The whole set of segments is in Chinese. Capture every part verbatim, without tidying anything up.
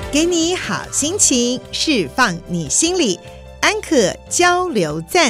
给你好心情，释放你心里，安可交流赞。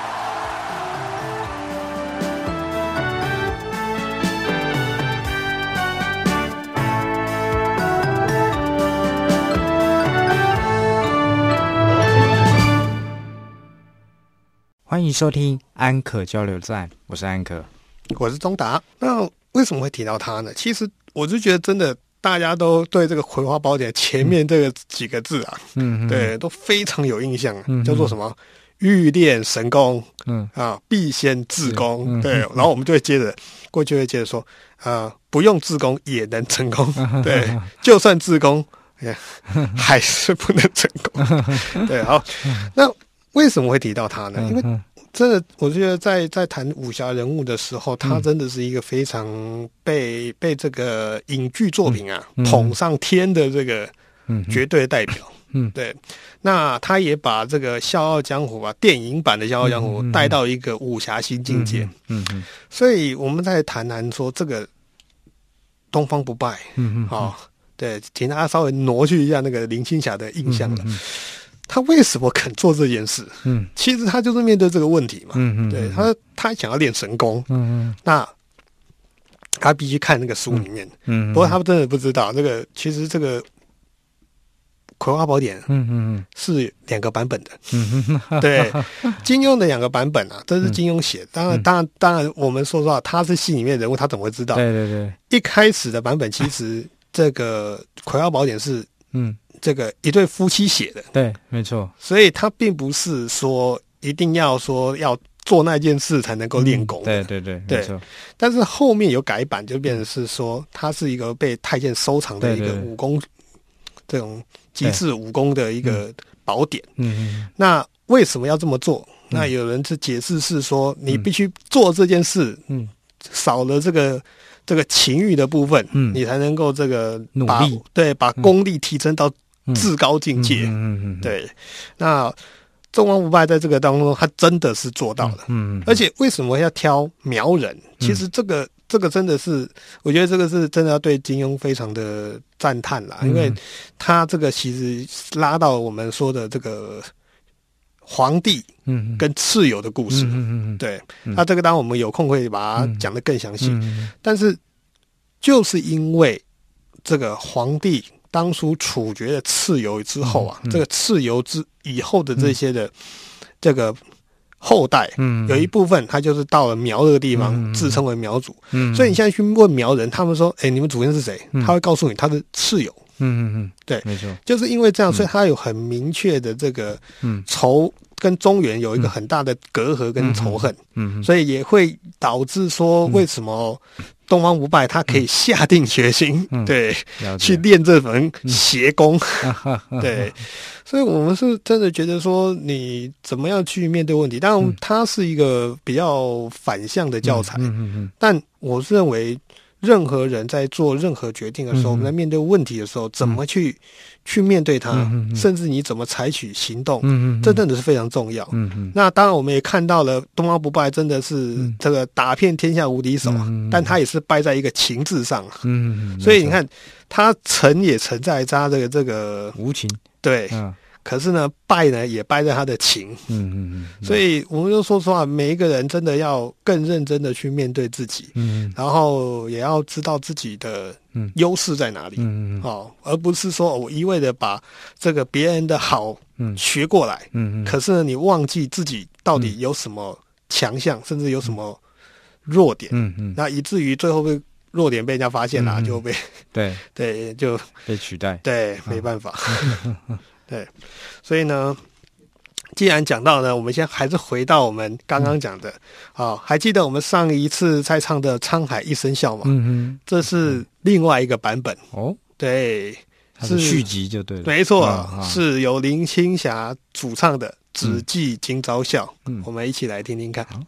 欢迎收听安可交流站，我是安可， 我是钟达。那为什么会提到他呢？其实我就觉得真的大家都对这个《葵花宝典》前面这个几个字啊，嗯，对，都非常有印象，嗯、叫做什么欲练神功，嗯啊，必先自宫，嗯、对，然后我们就会接着过去会接着说，呃，不用自宫也能成功，对，就算自宫，还是不能成功，对，好，那。为什么会提到他呢？因为真的，我觉得在在谈武侠人物的时候，他真的是一个非常被被这个影剧作品啊、嗯、捧上天的这个绝对代表。嗯，对。那他也把这个《笑傲江湖》啊，电影版的《笑傲江湖》带到一个武侠新境界。嗯嗯，嗯。所以我们再谈谈说这个东方不败。嗯嗯。好、哦，对，请大家稍微挪去一下那个林青霞的印象了。嗯嗯，他为什么肯做这件事？嗯，其实他就是面对这个问题嘛。嗯嗯，对他，他想要练神功。嗯嗯，那他必须看那个书里面。嗯，不过他真的不知道，这个其实这个《葵花宝典》嗯嗯是两个版本的。嗯嗯，对，金庸的两个版本啊，这是金庸写的。当然，当然，当然，我们说实话，他是戏里面人物，他怎么会知道？对对对，一开始的版本其实这个《葵花宝典》是嗯。这个一对夫妻写的， 对，没错， 所以他并不是说一定要说要做那件事才能够练功、嗯， 对对对， 对。没错。但是后面有改版，就变成是说，它是一个被太监收藏的一个武功，对对对，这种极致武功的一个宝典。嗯嗯。那为什么要这么做？嗯、那有人是解释是说，你必须做这件事，嗯，少了这个。这个情欲的部分，嗯，你才能够这个努力， 对，把功力提升到至高境界，嗯嗯嗯，对。那东方不败在这个当中，他真的是做到了，嗯，而且为什么要挑苗人？其实这个、嗯、这个真的是，我觉得这个是真的要对金庸非常的赞叹啦，嗯、因为他这个其实拉到我们说的这个。皇帝跟蚩尤的故事，嗯嗯嗯，对，那这个当然我们有空会把它讲得更详细，嗯嗯，但是就是因为这个皇帝当初处决了蚩尤之后啊，嗯嗯，这个蚩尤之以后的这些的这个后代，嗯，有一部分他就是到了苗这个地方，嗯，自称为苗族，嗯，所以你现在去问苗人，他们说，哎，你们祖先是谁？嗯，他会告诉你他是蚩尤。嗯嗯嗯，对，没错，就是因为这样，所以他有很明确的这个仇，跟中原有一个很大的隔阂跟仇恨，嗯，嗯，所以也会导致说为什么东方不败他可以下定决心，嗯，对，去练这门邪功，嗯，对，所以我们是真的觉得说你怎么样去面对问题，当然它是一个比较反向的教材，嗯嗯嗯，但我是认为。任何人在做任何决定的时候，嗯、我们在面对问题的时候，怎么去、嗯、去面对它、嗯，甚至你怎么采取行动，嗯、这真的是非常重要。嗯、那当然，我们也看到了东方不败真的是这个打遍天下无敌手，嗯、但他也是败在一个情字上。嗯、所以你看，他成也成在他这个这个无情， 对。嗯，可是呢，败呢也败在他的情，嗯嗯嗯，所以我们就说实话，每一个人真的要更认真的去面对自己，嗯，然后也要知道自己的优势在哪里，嗯嗯，哦，而不是说我一味的把这个别人的好学过来，嗯嗯，可是呢，你忘记自己到底有什么强项，甚至有什么弱点，嗯嗯，那以至于最后被弱点被人家发现了，嗯、就被对对就被取代， 对，没办法。对，所以呢，既然讲到呢，我们先还是回到我们刚刚讲的，啊、嗯哦，还记得我们上一次在唱的《沧海一声笑》吗？嗯哼，这是另外一个版本哦，对， 是续集就对了， 没错，哦、是由林青霞主唱的《只记今朝笑》，嗯，我们一起来听听看。嗯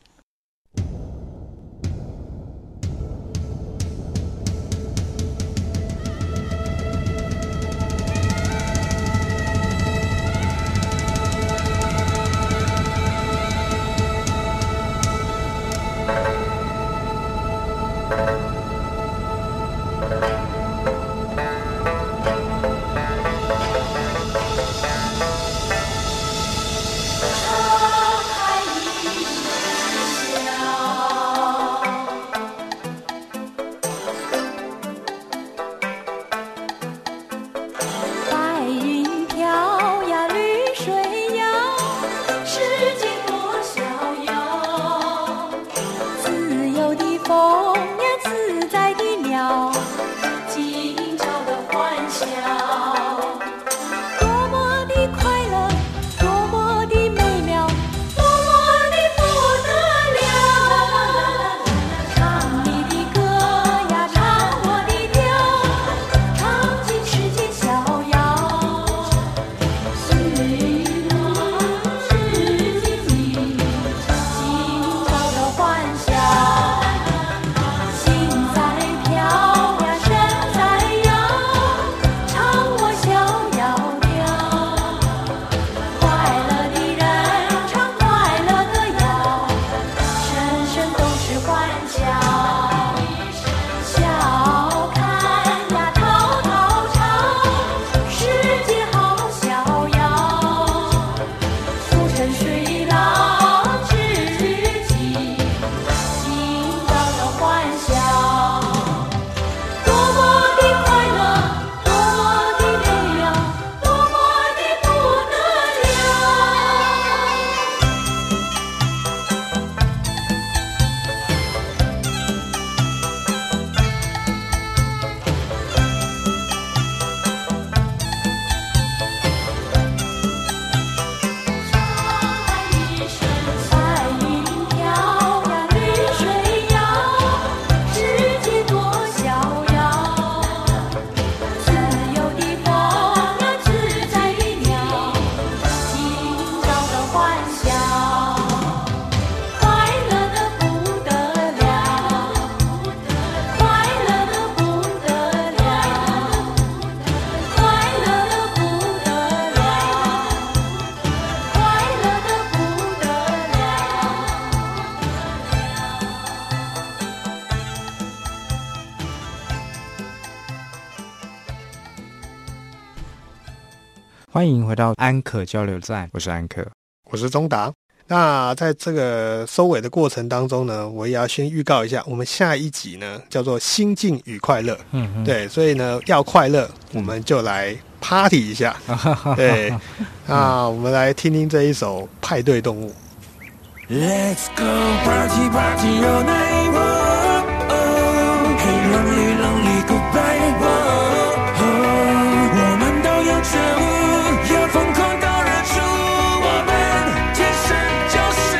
欢迎回到安可交流站，我是安可， 我是钟达。那在这个收尾的过程当中呢，我也要先预告一下，我们下一集呢叫做心境与快乐。嗯嗯，对，所以呢要快乐，我们就来 party 一下。对，那我们来听听这一首派对动物。 Let's go party party all night, oh, oh. Hey lonely lonely goodbye, oh, oh. 我们都有觉悟，要疯狂到日出，我们天生就是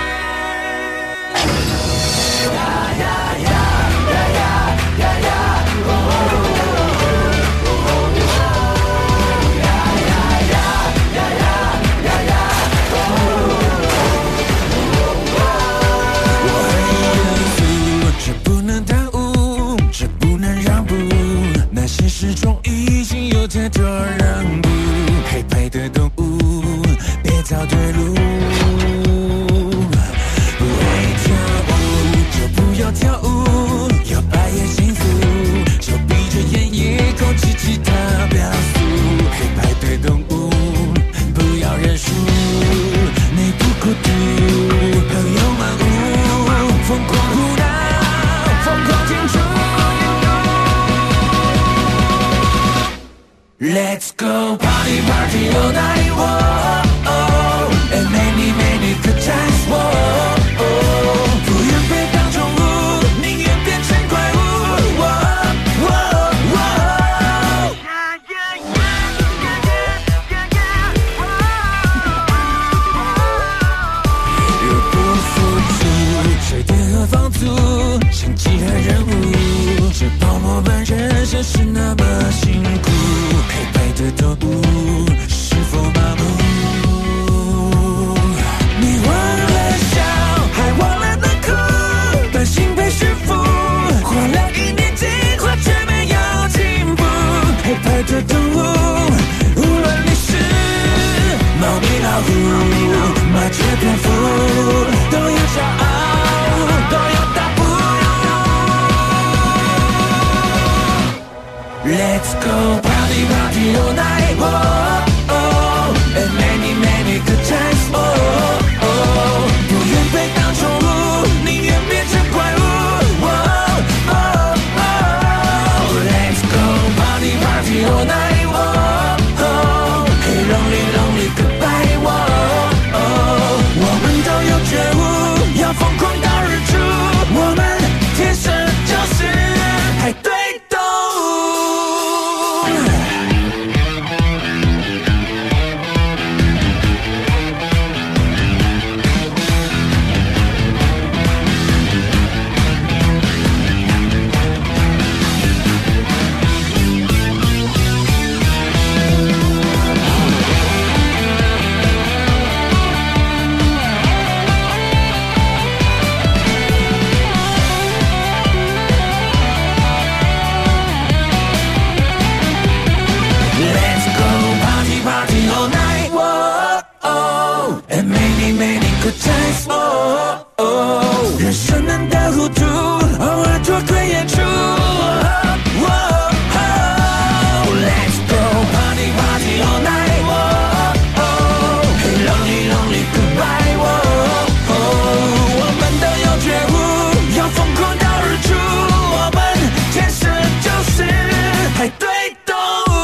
呀呀呀呀呀呀呀，哦哦哦，呀呀呀呀呀呀呀，哦。这不能耽误，这不能让步，那现实中已经有太多让步。黑白的动物，别找对路。不会跳舞就不要跳舞，要白眼幸福，就闭着眼也控制其他表述。黑白对动物，不要认输，你不孤独，朋友们舞，疯狂胡闹。Let's go party party all night, whoa, oh, and many many good times, whoa, oh. 不愿被当宠物，宁愿变成怪物， whoa, whoa, whoa. Yeah, yeah, yeah, yeah, yeah, yeah, whoa. 若不付出，水电和房租，经济和任务，这泡沫般人生是那么辛苦。黑白的动物是否麻木？你忘了笑，还忘了能哭，担心被驯服，花了一年进化却没有进步。黑白的动物，无论你是猫咪老虎、麻雀蝙蝠，都有骄傲，都有大步。Let's go party party all night, oh, oh, and many many good times, oh, oh. 不愿被当宠物，宁愿变成怪物， oh, oh, oh. Let's go party party all night, oh, oh. Hey lonely lonely goodbye, oh, oh. 我们都有觉悟，要疯狂到日出，我们天生就是派对动物。人生难得糊涂，偶尔多亏演出。Let's go party party all night. Hey lonely lonely goodbye. 我们都有觉悟，要疯狂到日出。我们天生就是派对动物。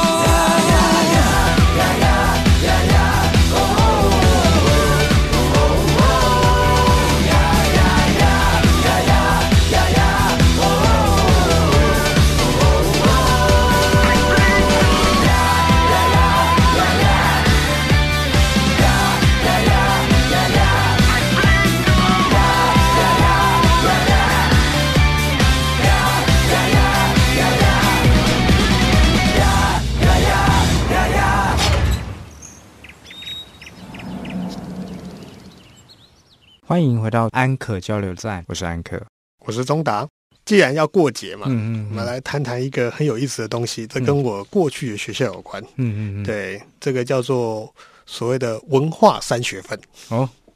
欢迎回到安可交流站，我是安可， 我是钟达。既然要过节嘛， 嗯嗯嗯， 我们来谈谈一个很有意思的东西，这跟我过去的学校有关。嗯嗯嗯，对，这个叫做所谓的文化三学分。 哦，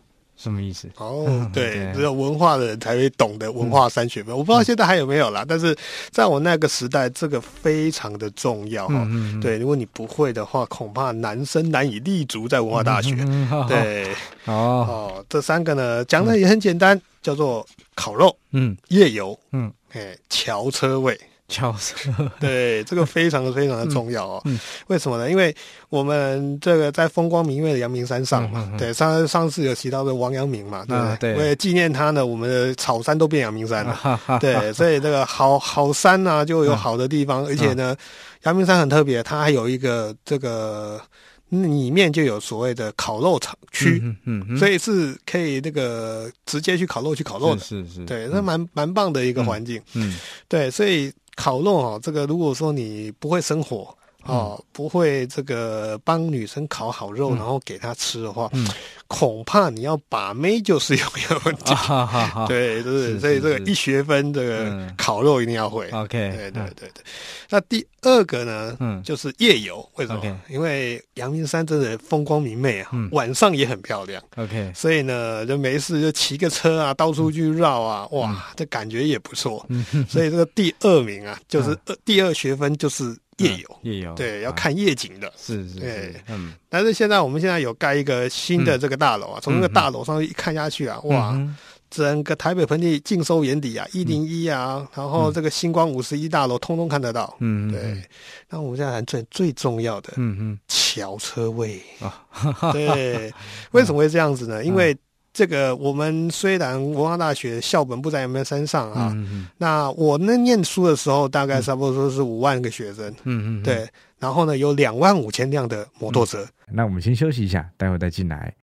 什么意思？ 哦，对， 对只有文化的人才会懂得文化三学分。嗯、我不知道现在还有没有啦，但是在我那个时代，这个非常的重要哈、嗯嗯。对，如果你不会的话，恐怕男生难以立足在文化大学。嗯嗯、对，哦哦，这三个呢讲的也很简单，叫做烤肉、嗯，夜游、嗯，哎，桥车位。 桥车对，这个非常的非常的重要哦、嗯嗯。为什么呢？因为我们这个在风光明媚的阳明山上嘛，嗯嗯嗯、对，上上次有提到的王阳明嘛，对不对？啊、对，为了纪念他呢，我们的草山都变阳明山了。啊、对，所以这个好好山啊，就有好的地方，啊、而且呢，阳明山很特别，它还有一个这个。里面就有所谓的烤肉场区，嗯嗯嗯、所以是可以那个直接去烤肉去烤肉的， 是是是， 对，那蛮蛮棒的一个环境，嗯，嗯对，所以烤肉哦，这个如果说你不会生火哦、嗯，不会这个帮女生烤好肉，嗯、然后给她吃的话，嗯、恐怕你要把妹就是有有问题，啊、哈哈对，就是，是所以这个一学分这个烤肉一定要会 ，OK， 对对对对。那第二个呢，嗯，就是夜游，为什么？ Okay. 因为阳明山真的风光明媚啊，嗯、晚上也很漂亮 ，OK， 所以呢，就没事就骑个车啊，到处去绕啊，嗯、哇，这感觉也不错。嗯、所以这个第二名啊，就是二、嗯、第二学分就是夜游，嗯、夜游，对，要看夜景的，是是，对，嗯。但是现在我们现在有盖一个新的这个大楼啊，从、嗯、那个大楼上一看下去啊，嗯、哇。嗯整个台北盆地尽收眼底啊，一零一啊，嗯、然后这个星光五十一大楼通通看得到。嗯，对。那我们现在谈最最重要的，嗯嗯，桥车位啊，对。为什么会这样子呢？因为这个我们虽然文化大学校本不在阳明山上啊，嗯嗯那我那念书的时候大概差不多是五万个学生，嗯嗯，对。然后呢，有两万五千辆的摩托车。 嗯、那我们先休息一下，待会再进来。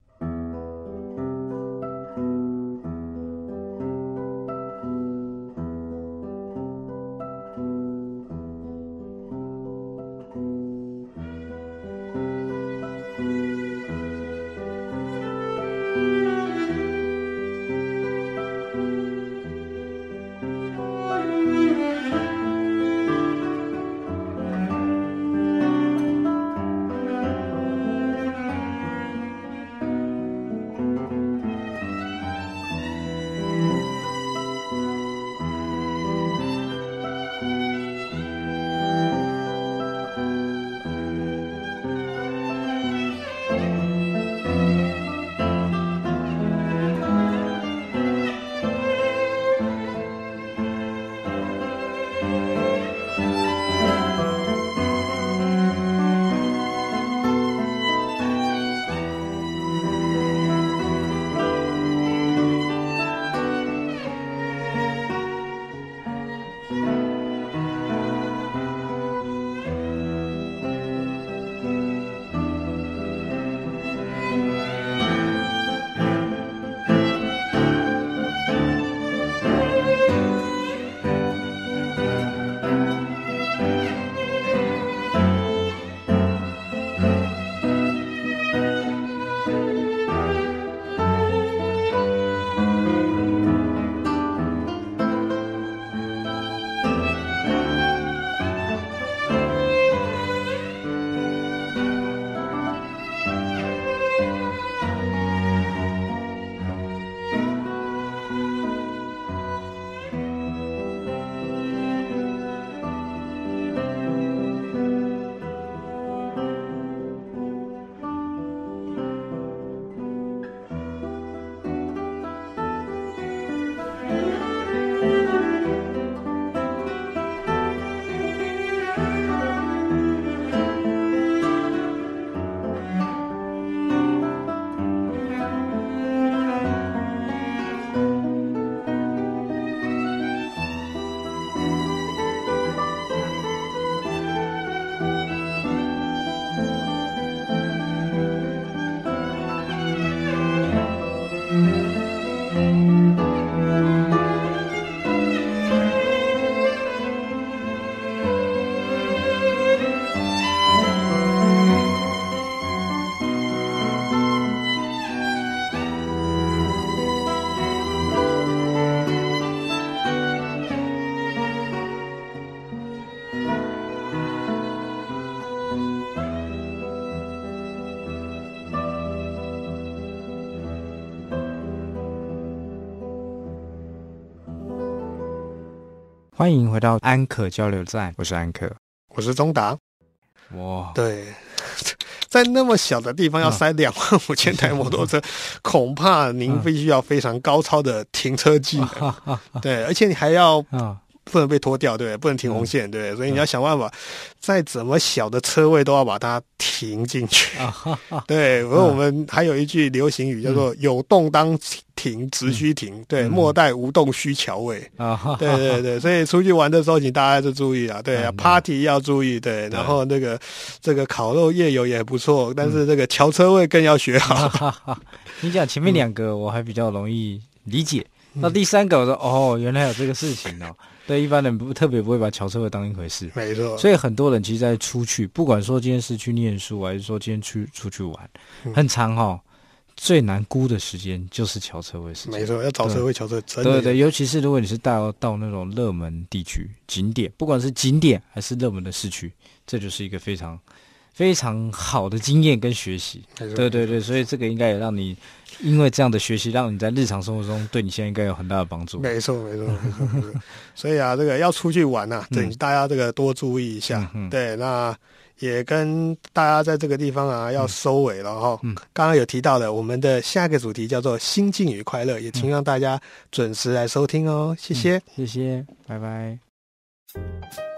欢迎回到安可交流站，我是安可， 我是钟达。 哇， 对，在那么小的地方要塞两万五千台摩托车，恐怕您必须要非常高超的停车技能。对，而且你还要不能被拖掉，对不对？不能停红线，对不对？所以你要想办法，在怎么小的车位都要把它停进去。对，而我们还有一句流行语叫做“有动当停，直须停”。对，莫待无动须瞧位。对对对，所以出去玩的时候，请大家就注意啊。对啊 ，party 要注意，对，然后那个这个烤肉夜游也不错，但是这个瞧车位更要学好。 你讲前面两个我还比较容易理解，到第三个我说哦，原来有这个事情哦。对，一般人不特别不会把瞧车位当一回事， 没错。 所以很多人其实在出去，不管说今天是去念书，还是说今天去出去玩，嗯、很长哦。最难估的时间就是瞧车位时间， 没错，要找车位瞧车真的。 对对，尤其是如果你是到到那种热门地区景点，不管是景点还是热门的市区，这就是一个非常非常好的经验跟学习。对对对，所以这个应该也让你。因为这样的学习，让你在日常生活中对你现在应该有很大的帮助。 没错，没错，没错，没错。所以啊，这个要出去玩啊，请大家这个多注意一下。嗯、对，那也跟大家在这个地方啊要收尾了哈。嗯，刚刚有提到的，我们的下一个主题叫做心境与快乐，也请让大家准时来收听哦。谢谢， 嗯、谢谢，拜拜。